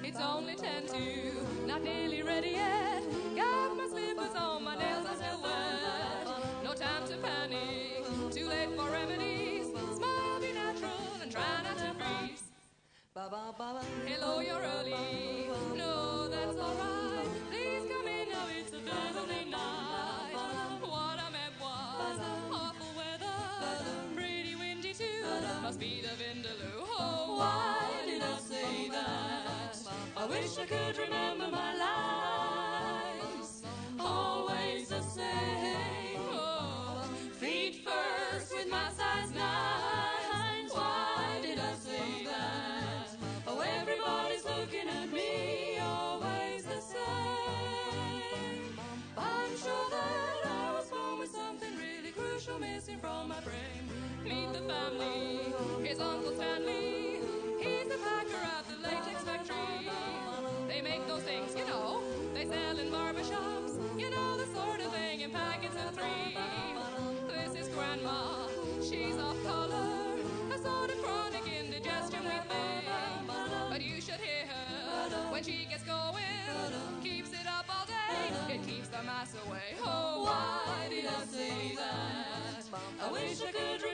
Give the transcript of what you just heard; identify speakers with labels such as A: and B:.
A: It's only 10 to, not nearly ready yet. Got my slippers on, my nails are still wet. No time to panic, too late for remedies. Smile, be natural, and try not to freeze. Hello, you're early. No, that's alright. Please come in now, it's a Thursday night. What I meant was awful weather, pretty windy too. Must be the Vindaloo. Oh, why did I say that? I wish I could remember my lines. Always the same. Oh, feet first with my size 9. Why did I say that? Oh, everybody's looking at me. Always the same. I'm sure that I was born with something really crucial missing from my brain. Meet the family. Here's Uncle Stanley. He's the packer at the latex factory. They make those things, you know, they sell in barbershops. You know, the sort of thing in packets of 3. This is Grandma, she's off color. A sort of chronic indigestion we think. But you should hear her when she gets going. Keeps it up all day, it keeps the mass away. Oh, why did I say that? I wish I could remember.